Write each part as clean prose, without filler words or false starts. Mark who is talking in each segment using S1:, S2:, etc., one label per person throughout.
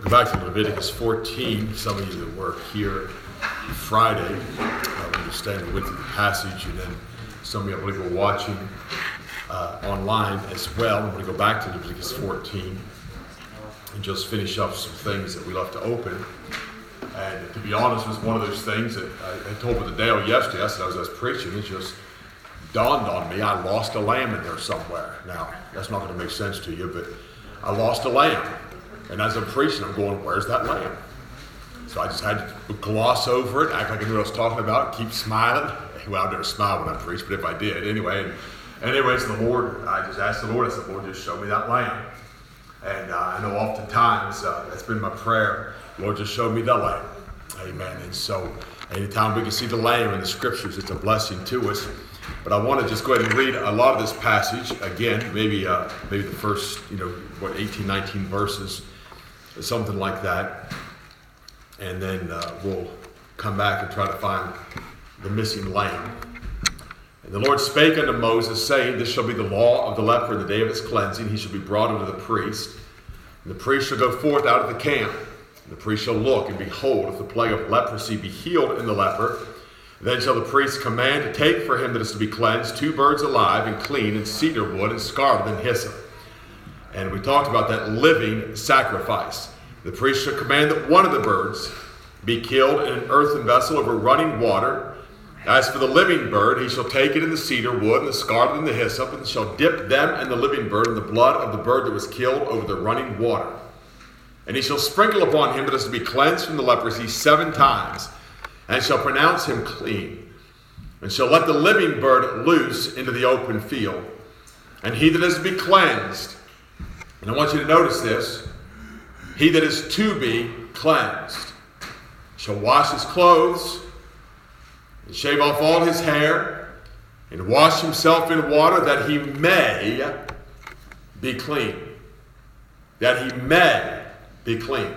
S1: Back to Leviticus 14. Some of you that were here Friday understand we went through the passage, and then some of you, I believe, were watching online as well. I'm going to go back to Leviticus 14 and just finish up some things that we left to open. And to be honest, it was one of those things that I told Brother Dale yesterday. I said, as I was preaching, it just dawned on me I lost a lamb in there somewhere. Now, that's not going to make sense to you, but I lost a lamb. And as I'm preaching, I'm going, where's that lamb? So I just had to gloss over it, act like I knew what I was talking about, keep smiling. Well, I never smile when I preach, but if I did, anyway. Anyways, the Lord, I just asked the Lord, I said, Lord, just show me that lamb. And I know oftentimes that's been my prayer, Lord, just show me the lamb. Amen. And so anytime we can see the lamb in the scriptures, it's a blessing to us. But I want to just go ahead and read a lot of this passage again, maybe the first, 18, 19 verses, something like that. And then we'll come back and try to find the missing lamb. And the Lord spake unto Moses, saying, This shall be the law of the leper in the day of its cleansing. He shall be brought unto the priest. And the priest shall go forth out of the camp. And the priest shall look, and behold, if the plague of leprosy be healed in the leper, then shall the priest command to take for him that is to be cleansed 2 birds alive and clean, and cedar wood, and scarlet, and hyssop. And we talked about that living sacrifice. The priest shall command that one of the birds be killed in an earthen vessel over running water. As for the living bird, he shall take it in the cedar wood, and the scarlet, and the hyssop, and shall dip them and the living bird in the blood of the bird that was killed over the running water. And he shall sprinkle upon him that is to be cleansed from the leprosy 7 times, and shall pronounce him clean, and shall let the living bird loose into the open field. And he that is to be cleansed, and I want you to notice this, he that is to be cleansed shall wash his clothes, and shave off all his hair, and wash himself in water, that he may be clean. That he may be clean.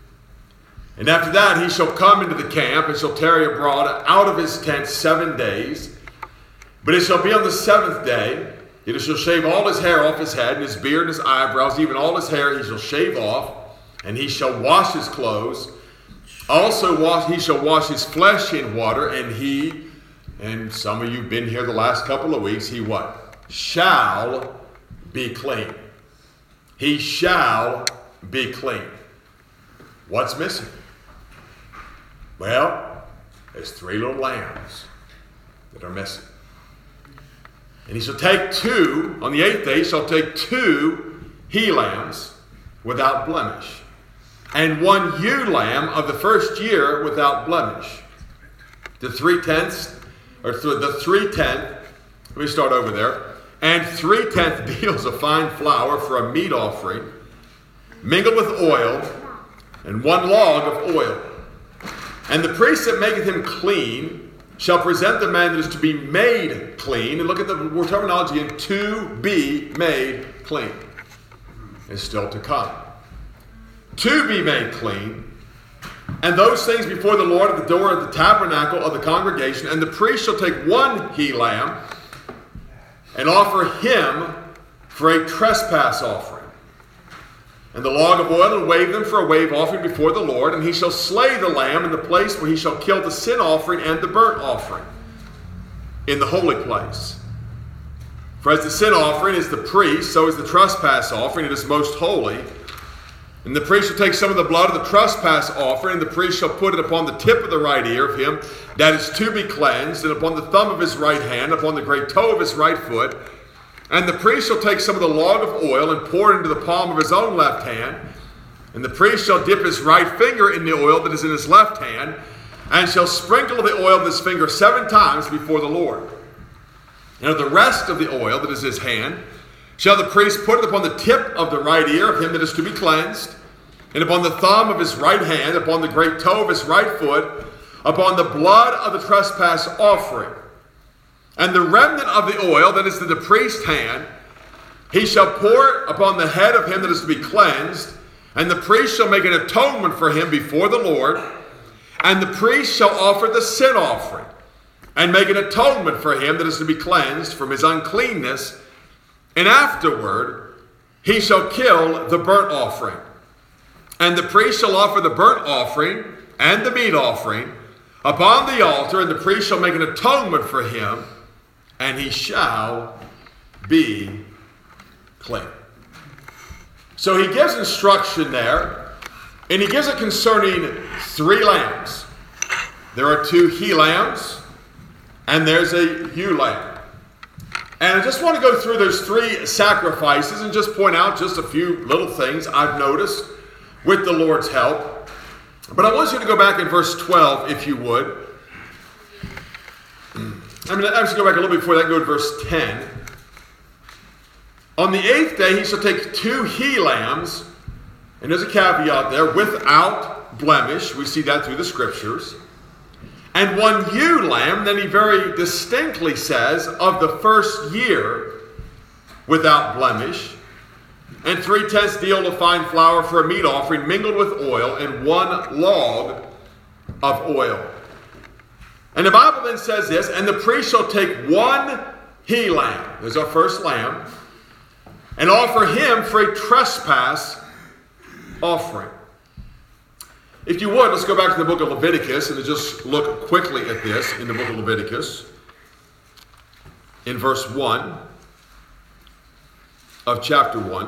S1: And after that he shall come into the camp, and shall tarry abroad out of his tent 7 days. But it shall be on the 7th day, he shall shave all his hair off his head, and his beard, and his eyebrows, even all his hair he shall shave off, and he shall wash his clothes. Also he shall wash his flesh in water, and some of you have been here the last couple of weeks, he what? Shall be clean. He shall be clean. What's missing? Well, there's 3 little lambs that are missing. And he shall take 2, on the 8th day, he shall take 2 he lambs without blemish, and 1 ewe lamb of the first year without blemish. The 3/10, let me start over there, and 3/10 deals of fine flour for a meat offering, mingled with oil, and 1 log of oil. And the priest that maketh him clean shall present the man that is to be made clean. And look at the word terminology in to be made clean. It's still to come. To be made clean. And those things before the Lord at the door of the tabernacle of the congregation. And the priest shall take 1 he lamb and offer him for a trespass offering, and the log of oil, and wave them for a wave offering before the Lord. And he shall slay the lamb in the place where he shall kill the sin offering and the burnt offering in the holy place. For as the sin offering is the priest, so is the trespass offering. It is most holy. And the priest shall take some of the blood of the trespass offering, and the priest shall put it upon the tip of the right ear of him that is to be cleansed, and upon the thumb of his right hand, upon the great toe of his right foot. And the priest shall take some of the log of oil and pour it into the palm of his own left hand. And the priest shall dip his right finger in the oil that is in his left hand, and shall sprinkle the oil of his finger 7 times before the Lord. And of the rest of the oil that is his hand, shall the priest put it upon the tip of the right ear of him that is to be cleansed, and upon the thumb of his right hand, upon the great toe of his right foot, upon the blood of the trespass offering. And the remnant of the oil that is in the priest's hand, he shall pour upon the head of him that is to be cleansed, and the priest shall make an atonement for him before the Lord. And the priest shall offer the sin offering, and make an atonement for him that is to be cleansed from his uncleanness. And afterward he shall kill the burnt offering. And the priest shall offer the burnt offering and the meat offering upon the altar, and the priest shall make an atonement for him, and he shall be clean. So he gives instruction there, and he gives it concerning 3 lambs. There are 2 he lambs, and there's a ewe lamb. And I just want to go through those 3 sacrifices and just point out just a few little things I've noticed with the Lord's help. But I want you to go back in verse 12, if you would. I should go back a little bit before that, go to verse 10. On the 8th day he shall take 2 he lambs, and there's a caveat there, without blemish. We see that through the scriptures. And 1 ewe lamb, then he very distinctly says, of the first year, without blemish. And 3/10 deal of fine flour for a meat offering mingled with oil, and 1 log of oil. And the Bible then says this, and the priest shall take 1 he lamb, there's our first lamb, and offer him for a trespass offering. If you would, let's go back to the book of Leviticus and just look quickly at this in the book of Leviticus. In verse 1 of chapter 1.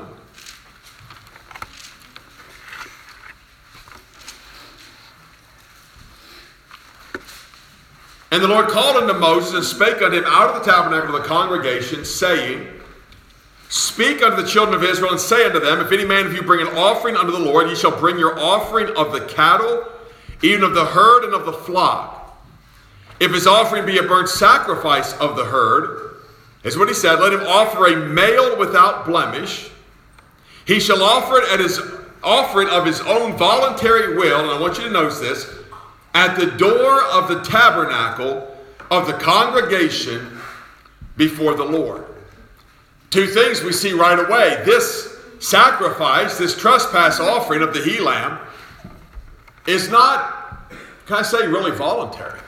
S1: And the Lord called unto Moses and spake unto him out of the tabernacle of the congregation, saying, Speak unto the children of Israel, and say unto them, If any man of you bring an offering unto the Lord, ye shall bring your offering of the cattle, even of the herd and of the flock. If his offering be a burnt sacrifice of the herd, is what he said, let him offer a male without blemish. He shall offer it at his offering of his own voluntary will, and I want you to notice this, at the door of the tabernacle of the congregation before the Lord. 2 things we see right away. This sacrifice, this trespass offering of the he lamb, is not, can I say, really voluntary.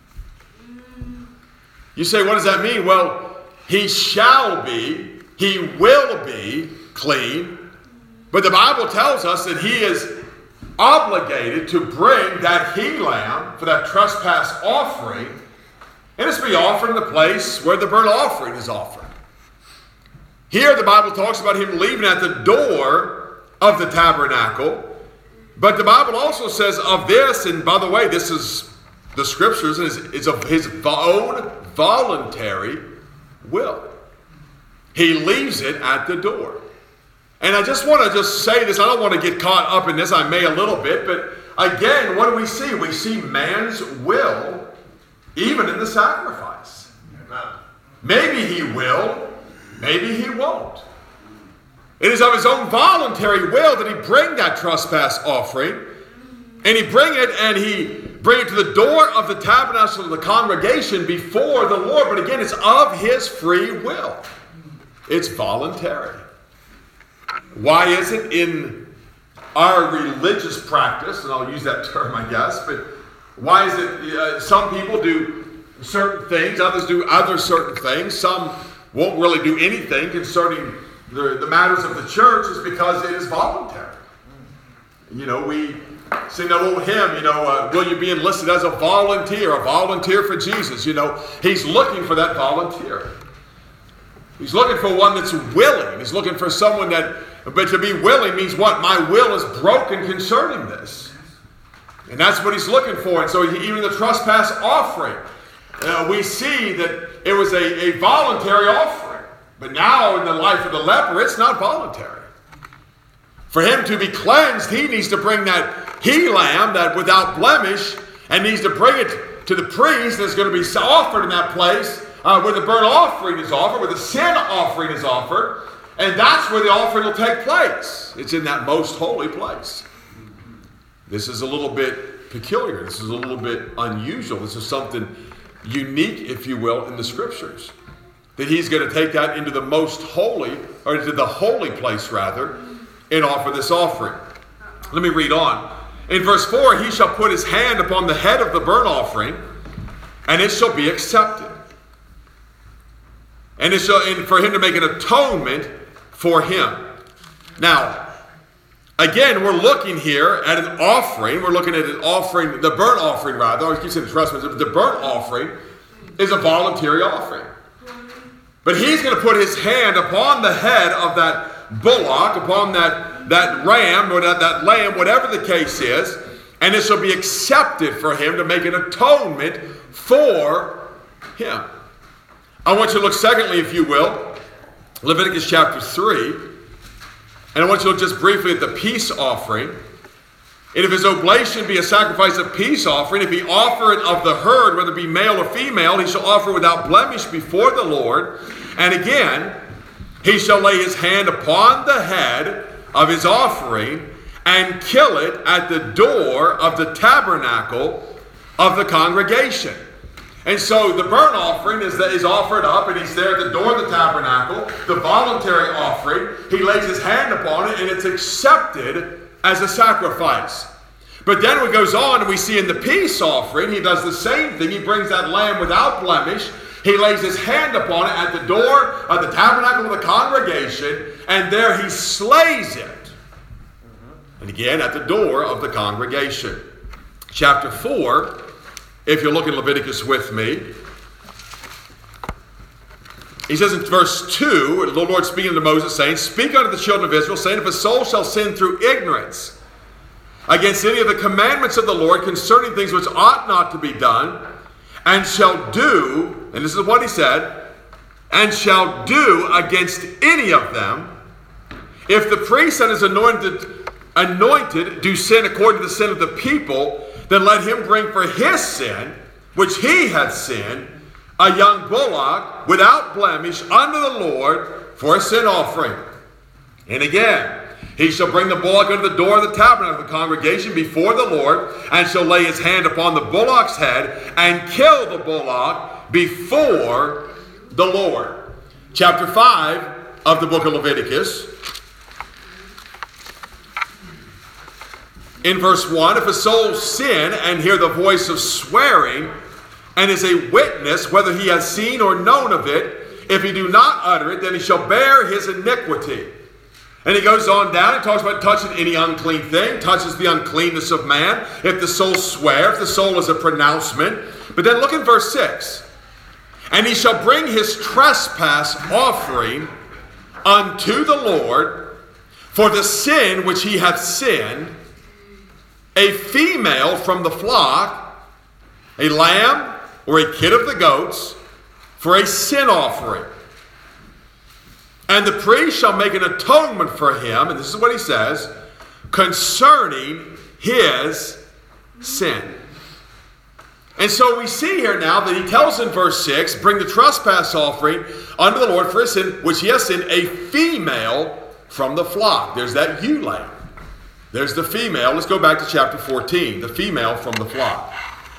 S1: You say, what does that mean? Well, he shall be, he will be clean, but the Bible tells us that he is obligated to bring that he lamb for that trespass offering, and it's to be offered in the place where the burnt offering is offered. Here the Bible talks about him leaving at the door of the tabernacle, but the Bible also says of this, and by the way, this is the scriptures, it's of his own voluntary will. He leaves it at the door. And I just want to say this. I don't want to get caught up in this. I may a little bit. But again, what do we see? We see man's will even in the sacrifice. Maybe he will. Maybe he won't. It is of his own voluntary will that he bring that trespass offering. And he bring it to the door of the tabernacle of the congregation before the Lord. But again, it's of his free will. It's voluntary. Why is it in our religious practice, and I'll use that term, I guess, but why is it some people do certain things, others do other certain things, some won't really do anything concerning the matters of the church, is because it is voluntary. You know, we sing that old hymn, will you be enlisted as a volunteer for Jesus? You know, he's looking for that volunteer. He's looking for one that's willing. He's looking for someone but to be willing means what? My will is broken concerning this. And that's what he's looking for. And so even the trespass offering, we see that it was a voluntary offering. But now in the life of the leper, it's not voluntary. For him to be cleansed, he needs to bring that he lamb, that without blemish, and needs to bring it to the priest that's going to be offered in that place where the burnt offering is offered, where the sin offering is offered. And that's where the offering will take place. It's in that most holy place. This is a little bit peculiar. This is a little bit unusual. This is something unique, if you will, in the scriptures. That he's going to take that into the most holy, or into the holy place rather, and offer this offering. Let me read on. In verse 4, he shall put his hand upon the head of the burnt offering, and it shall be accepted. And for him to make an atonement for him. Now, Again, we're looking here at an offering. We're looking at an offering, the burnt offering rather. I keep saying the trust, but the burnt offering is a voluntary offering. But he's going to put his hand upon the head of that bullock, upon that ram or that lamb, whatever the case is, and it shall be accepted for him to make an atonement for him. I want you to look secondly, if you will, Leviticus chapter 3. And I want you to look just briefly at the peace offering. And if his oblation be a sacrifice of peace offering, if he offer it of the herd, whether it be male or female, he shall offer without blemish before the Lord. And again, he shall lay his hand upon the head of his offering and kill it at the door of the tabernacle of the congregation. And so the burnt offering is offered up, and he's there at the door of the tabernacle. The voluntary offering, he lays his hand upon it, and it's accepted as a sacrifice. But then it goes on, and we see in the peace offering, he does the same thing. He brings that lamb without blemish. He lays his hand upon it at the door of the tabernacle of the congregation, and there he slays it. And again, at the door of the congregation. Chapter 4, if you look in Leviticus with me, he says in verse 2, the Lord speaking to Moses, saying, "Speak unto the children of Israel, saying, if a soul shall sin through ignorance against any of the commandments of the Lord concerning things which ought not to be done, and shall do," and this is what he said, "and shall do against any of them, if the priest and his anointed do sin according to the sin of the people, then let him bring for his sin, which he hath sinned, a young bullock without blemish unto the Lord for a sin offering. And again, he shall bring the bullock unto the door of the tabernacle of the congregation before the Lord, and shall lay his hand upon the bullock's head, and kill the bullock before the Lord." Chapter 5 of the book of Leviticus. In verse 1, if a soul sin and hear the voice of swearing, and is a witness whether he has seen or known of it, if he do not utter it, then he shall bear his iniquity. And he goes on down and talks about touching any unclean thing, touches the uncleanness of man, if the soul swear, if the soul is a pronouncement. But then look in verse 6. And he shall bring his trespass offering unto the Lord for the sin which he hath sinned, a female from the flock, a lamb or a kid of the goats, for a sin offering. And the priest shall make an atonement for him, and this is what he says, concerning his sin. And so we see here now that he tells in verse 6, bring the trespass offering unto the Lord for his sin, which he has sinned, a female from the flock. There's that ewe lamb. There's the female. Let's go back to chapter 14, the female from the flock.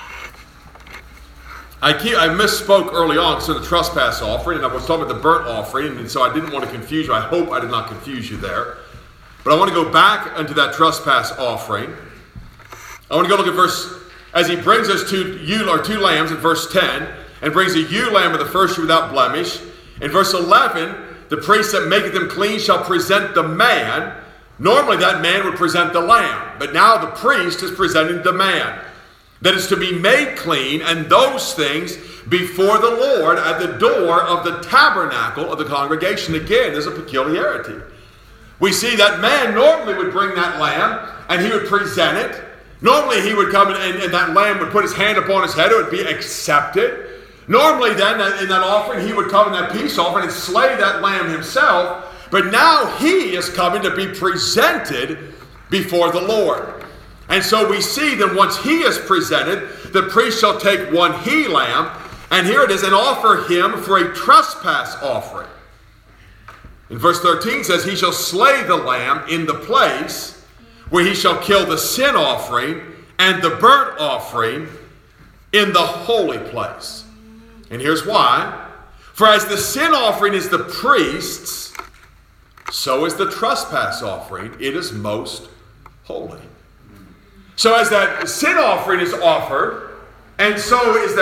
S1: I misspoke early on to the trespass offering, and I was talking about the burnt offering, and so I didn't want to confuse you. I hope I did not confuse you there. But I want to go back into that trespass offering. I want to go look at verse, as he brings us two lambs in verse 10, and brings a ewe lamb of the first year without blemish. In verse 11, the priest that maketh them clean shall present the man. Normally that man would present the lamb, but now the priest is presenting the man that is to be made clean, and those things before the Lord at the door of the tabernacle of the congregation. Again, there's a peculiarity. We see that man normally would bring that lamb, and he would present it. Normally he would come and that lamb would put his hand upon his head, it would be accepted. Normally then, in that offering, he would come in that peace offering and slay that lamb himself. But now he is coming to be presented before the Lord. And so we see that once he is presented, the priest shall take one he lamb, and here it is, and offer him for a trespass offering. In verse 13 says, he shall slay the lamb in the place where he shall kill the sin offering and the burnt offering in the holy place. And here's why. For as the sin offering is the priest's, so is the trespass offering. It is most holy. So as that sin offering is offered, and so is that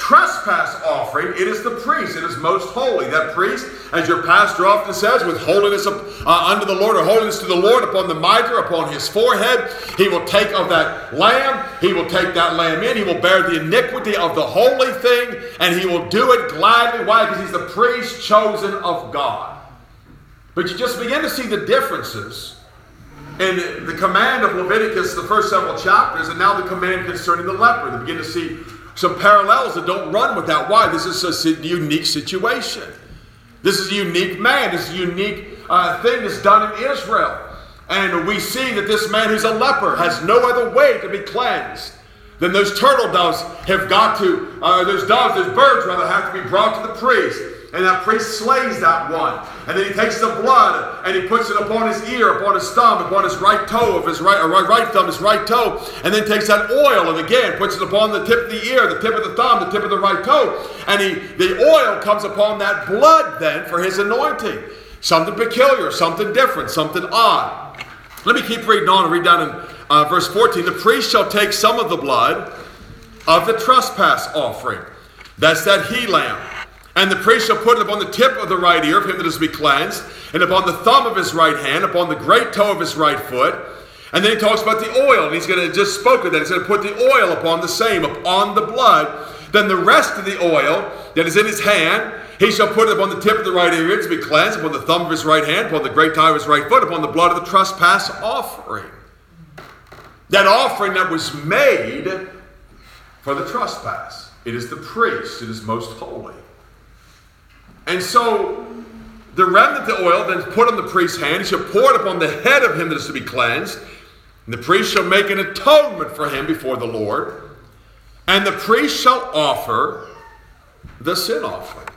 S1: trespass offering, it is the priest. It is most holy. That priest, as your pastor often says, with holiness unto the Lord, or holiness to the Lord upon the mitre, upon his forehead, he will take of that lamb. He will take that lamb in. He will bear the iniquity of the holy thing, and he will do it gladly. Why? Because he's the priest chosen of God. But you just begin to see the differences in the command of Leviticus, the first several chapters, and now the command concerning the leper. You begin to see some parallels that don't run with that. Why? This is a unique situation. This is a unique man. This is a unique thing that's done in Israel. And we see that this man who's a leper has no other way to be cleansed than those turtle doves have got to, those birds rather, have to be brought to the priest. And that priest slays that one. And then he takes the blood and he puts it upon his ear, upon his thumb, upon his right toe of his right thumb, his right toe. And then takes that oil and again puts it upon the tip of the ear, the tip of the thumb, the tip of the right toe. And the oil comes upon that blood then for his anointing. Something peculiar, something different, something odd. Let me keep reading on and read down in verse 14. The priest shall take some of the blood of the trespass offering. That's that he lamb. And the priest shall put it upon the tip of the right ear of him that is to be cleansed, and upon the thumb of his right hand, upon the great toe of his right foot. And then he talks about the oil, and he's going to just spoke of that. He's going to put the oil upon the same, upon the blood. Then the rest of the oil that is in his hand, he shall put it upon the tip of the right ear to be cleansed, upon the thumb of his right hand, upon the great toe of his right foot, upon the blood of the trespass offering. That offering that was made for the trespass. It is the priest. It is most holy. And so the remnant of the oil then put on the priest's hand. He shall pour it upon the head of him that is to be cleansed. And the priest shall make an atonement for him before the Lord. And the priest shall offer the sin offering.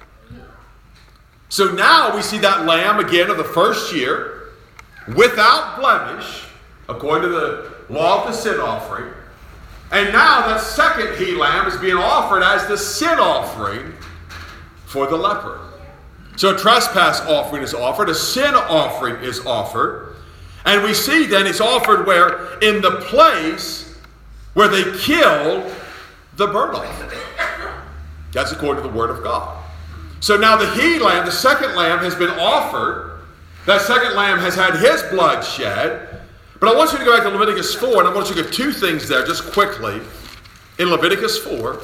S1: So now we see that lamb again of the first year, without blemish, according to the law of the sin offering. And now that second he lamb is being offered as the sin offering for the leper. So a trespass offering is offered, a sin offering is offered, and we see then it's offered where? In the place where they killed the burnt offering. That's according to the Word of God. So now the he lamb, the second lamb, has been offered. That second lamb has had his blood shed. But I want you to go back to Leviticus 4, and I want you to get two things there just quickly. In Leviticus 4,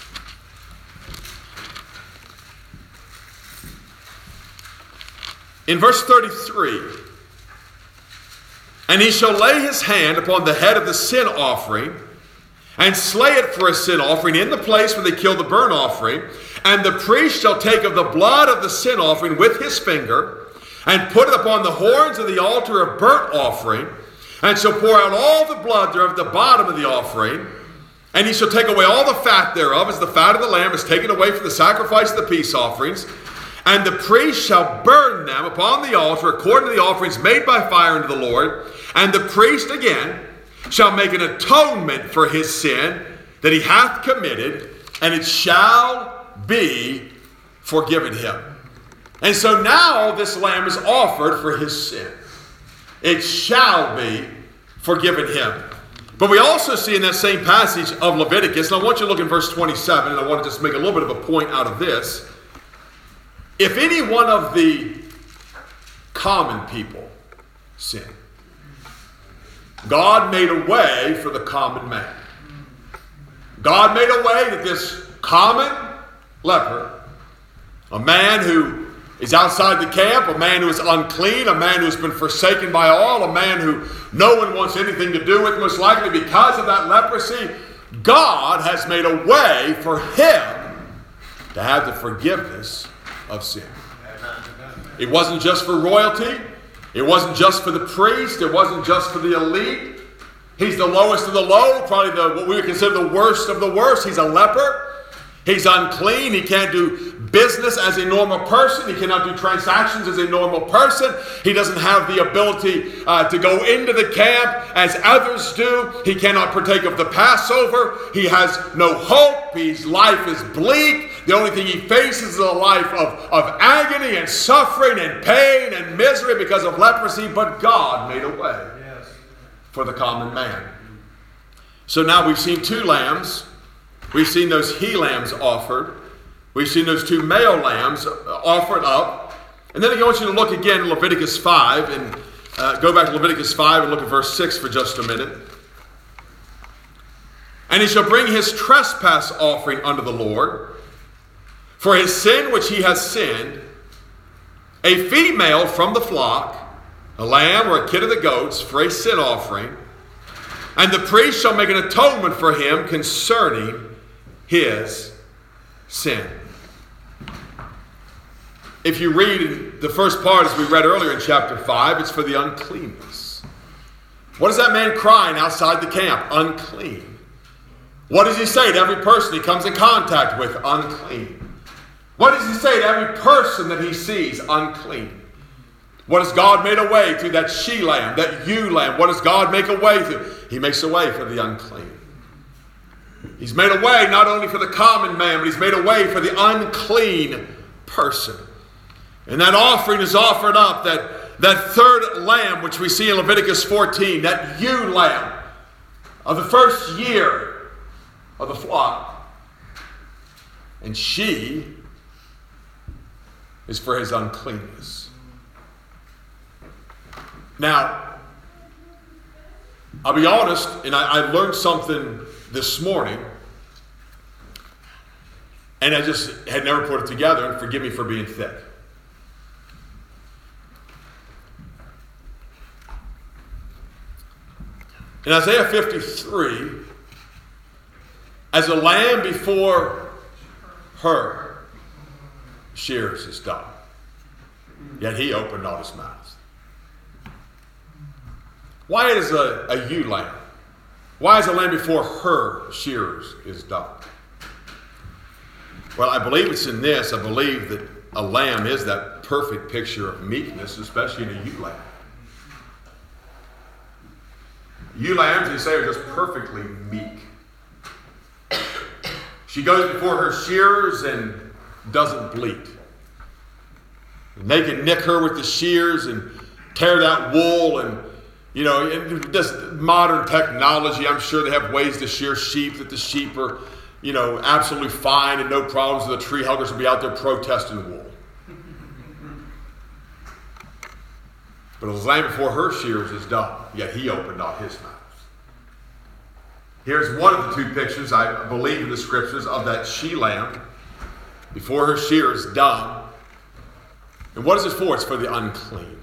S1: in verse 33, and he shall lay his hand upon the head of the sin offering, and slay it for a sin offering in the place where they kill the burnt offering. And the priest shall take of the blood of the sin offering with his finger, and put it upon the horns of the altar of burnt offering, and shall pour out all the blood thereof at the bottom of the offering. And he shall take away all the fat thereof, as the fat of the lamb is taken away from the sacrifice of the peace offerings. And the priest shall burn them upon the altar according to the offerings made by fire unto the Lord. And the priest again shall make an atonement for his sin that he hath committed, and it shall be forgiven him. And so now this lamb is offered for his sin. It shall be forgiven him. But we also see in that same passage of Leviticus, and I want you to look in verse 27, and I want to just make a little bit of a point out of this. If any one of the common people sin, God made a way for the common man. God made a way that this common leper, a man who is outside the camp, a man who is unclean, a man who has been forsaken by all, a man who no one wants anything to do with, most likely because of that leprosy, God has made a way for him to have the forgiveness of sin. It wasn't just for royalty. It wasn't just for the priest. It wasn't just for the elite. He's the lowest of the low, probably what we would consider the worst of the worst. He's a leper. He's unclean. He can't do business as a normal person. He cannot do transactions as a normal person. He doesn't have the ability to go into the camp as others do. He cannot partake of the Passover. He has no hope. His life is bleak. The only thing he faces is a life of agony and suffering and pain and misery because of leprosy. But God made a way for the common man. So now we've seen two lambs. We've seen those he-lambs offered. We've seen those 2 male lambs offered up. And then I want you to look again in Leviticus 5 and go back to Leviticus 5 and look at verse 6 for just a minute. And he shall bring his trespass offering unto the Lord for his sin which he has sinned, a female from the flock, a lamb or a kid of the goats for a sin offering, and the priest shall make an atonement for him concerning his sin. If you read the first part, as we read earlier in chapter 5, it's for the uncleanness. What is that man crying outside the camp? Unclean. What does he say to every person he comes in contact with? Unclean. What does he say to every person that he sees? Unclean. What has God made a way through that she-lamb, that ewe-lamb? What does God make a way through? He makes a way for the unclean. He's made a way not only for the common man, but he's made a way for the unclean person. And that offering is offered up, that third lamb, which we see in Leviticus 14, that ewe-lamb of the first year of the flock. And she is for his uncleanness. Now, I'll be honest, and I learned something this morning, and I just had never put it together, and forgive me for being thick. In Isaiah 53, as a lamb before her shears is dumb, yet he opened not his mouth. Why is a ewe lamb? Why is a lamb before her shears is dumb? Well, I believe it's in this. I believe that a lamb is that perfect picture of meekness, especially in a ewe lamb. Ewe lambs, you say, are just perfectly meek. She goes before her shears and doesn't bleat. And they can nick her with the shears and tear that wool, and just modern technology. I'm sure they have ways to shear sheep that the sheep are, absolutely fine and no problems. So the tree huggers will be out there protesting wool. But a lamb before her shears is dumb, yet he opened not his mouth. Here's one of the 2 pictures, I believe, in the scriptures of that she-lamb before her shears dumb. And what is it for? It's for the unclean.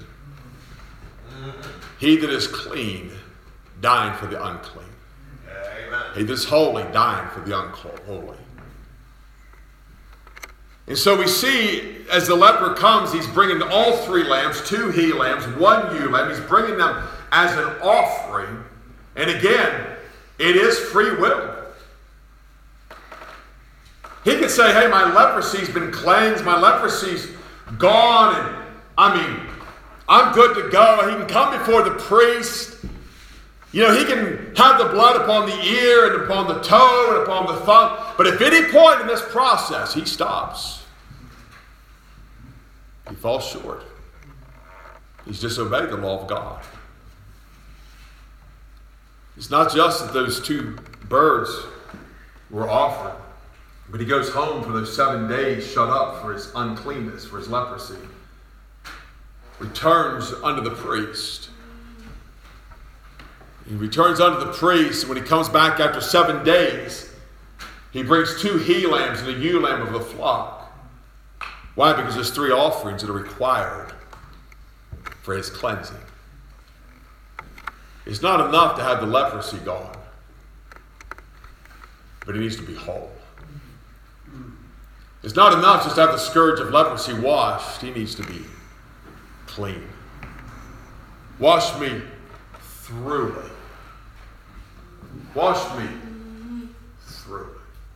S1: He that is clean, dying for the unclean. Amen. He that is holy, dying for the unholy. And so we see, as the leper comes, he's bringing all 3 lambs, 2 he-lambs, 1 ewe-lamb. He's bringing them as an offering. And again, it is free will. He could say, hey, my leprosy's been cleansed. My leprosy's gone. And I'm good to go. He can come before the priest. He can have the blood upon the ear and upon the toe and upon the thumb. But if at any point in this process he stops, he falls short. He's disobeyed the law of God. It's not just that those 2 birds were offered, but he goes home for those 7 days shut up for his uncleanness, for his leprosy. Returns unto the priest. He returns unto the priest, and when he comes back after 7 days, he brings 2 he-lambs and a ewe-lamb of the flock. Why? Because there's 3 offerings that are required for his cleansing. It's not enough to have the leprosy gone, but he needs to be whole. It's not enough just to have the scourge of leprosy washed. He needs to be clean. Wash me thoroughly. Wash me thoroughly.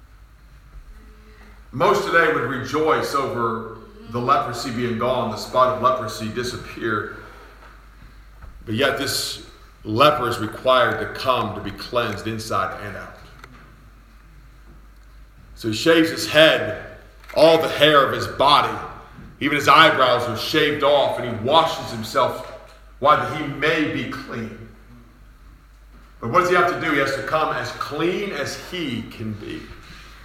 S1: Most today would rejoice over the leprosy being gone, the spot of leprosy disappeared. But yet this leper is required to come to be cleansed inside and out. So he shaves his head, all the hair of his body, even his eyebrows are shaved off, and he washes himself. Why? That he may be clean. But what does he have to do? He has to come as clean as he can be.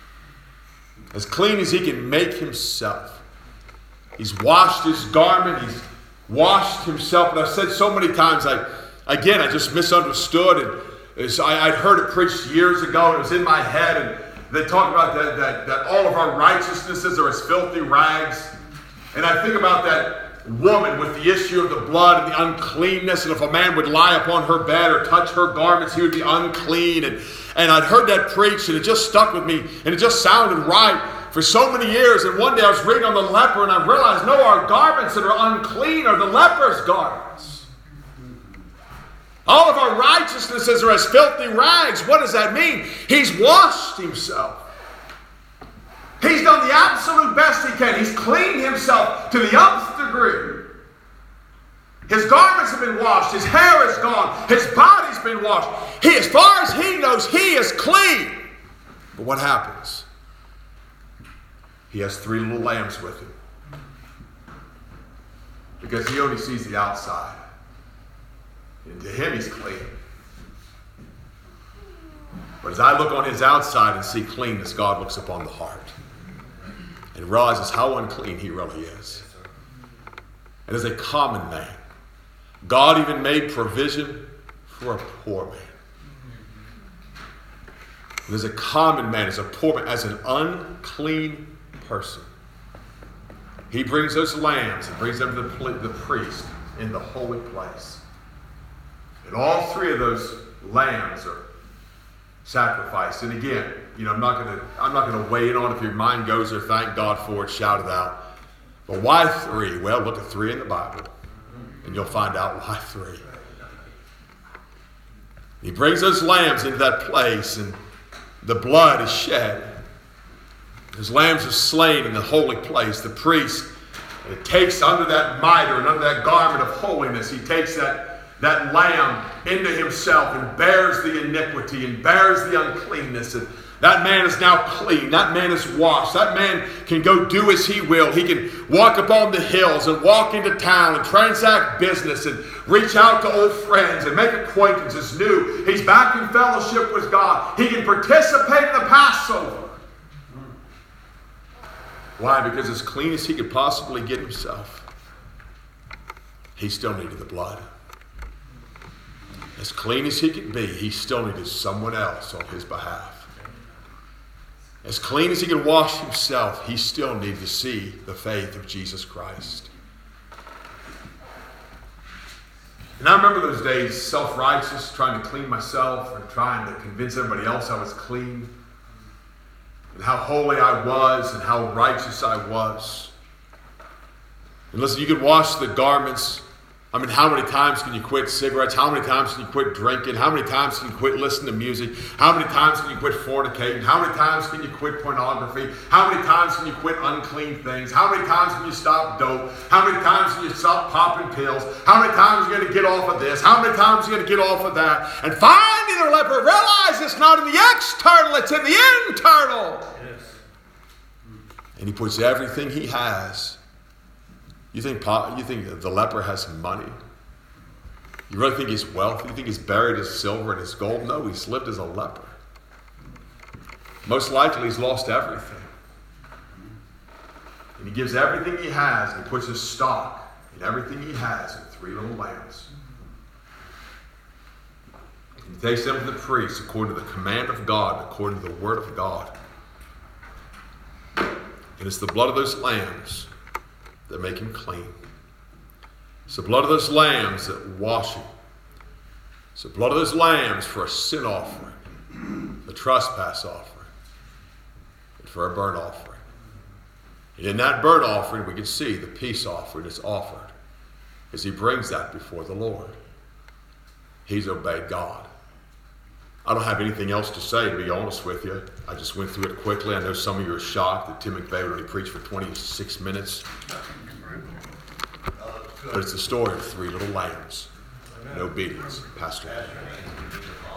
S1: as clean as he can make himself. He's washed his garment. He's washed himself. And I've said so many times, I just misunderstood. And I'd heard it preached years ago, and it was in my head. And they talk about that all of our righteousnesses are as filthy rags. And I think about that woman with the issue of the blood and the uncleanness, and if a man would lie upon her bed or touch her garments, he would be unclean. And I'd heard that preached, and it just stuck with me, and it just sounded right for so many years. And one day I was reading on the leper, and I realized, no, our garments that are unclean are the leper's garments. All of our righteousnesses are as filthy rags. What does that mean? He's washed himself. He's done the absolute best he can. He's cleaned himself to the nth degree. His garments have been washed. His hair is gone. His body's been washed. As far as he knows, he is clean. But what happens? He has 3 little lambs with him. Because he only sees the outside. And to him, he's clean. But as I look on his outside and see cleanness, God looks upon the heart and realizes how unclean he really is. And as a common man, God even made provision for a poor man. And as a common man, as a poor man, as an unclean person, he brings those lambs and brings them to the priest in the holy place. And all 3 of those lambs are sacrificed. And again, I'm not going to weigh in on if your mind goes there, thank God for it, shout it out. But why 3? Well, look at 3 in the Bible, and you'll find out why 3. He brings those lambs into that place, and the blood is shed. Those lambs are slain in the holy place. The priest takes under that mitre and under that garment of holiness, he takes that lamb into himself and bears the iniquity and bears the uncleanness. And that man is now clean. That man is washed. That man can go do as he will. He can walk upon the hills and walk into town and transact business and reach out to old friends and make acquaintances new. He's back in fellowship with God. He can participate in the Passover. Why? Because as clean as he could possibly get himself, he still needed the blood. As clean as he could be, he still needed someone else on his behalf. As clean as he could wash himself, he still needed to see the faith of Jesus Christ. And I remember those days, self-righteous, trying to clean myself and trying to convince everybody else I was clean, and how holy I was and how righteous I was. And listen, you can wash the garments. I mean, how many times can you quit cigarettes? How many times can you quit drinking? How many times can you quit listening to music? How many times can you quit fornicating? How many times can you quit pornography? How many times can you quit unclean things? How many times can you stop dope? How many times can you stop popping pills? How many times are you going to get off of this? How many times are you going to get off of that? And finally, the leper realizes it's not in the external, it's in the internal. Yes. And he puts everything he has. You think the leper has money? You really think he's wealthy? You think he's buried his silver and his gold? No, he's lived as a leper. Most likely he's lost everything. And he gives everything he has, and he puts his stock in everything he has in 3 little lambs. And he takes them to the priest according to the command of God, according to the word of God. And it's the blood of those lambs that make him clean. It's the blood of those lambs that wash him. It's the blood of those lambs for a sin offering, a trespass offering, and for a burnt offering. And in that burnt offering, we can see the peace offering is offered as he brings that before the Lord. He's obeyed God. I don't have anything else to say, to be honest with you. I just went through it quickly. I know some of you are shocked that Tim McVeigh only preached for 26 minutes. But it's the story of 3 little lambs in obedience. Pastor.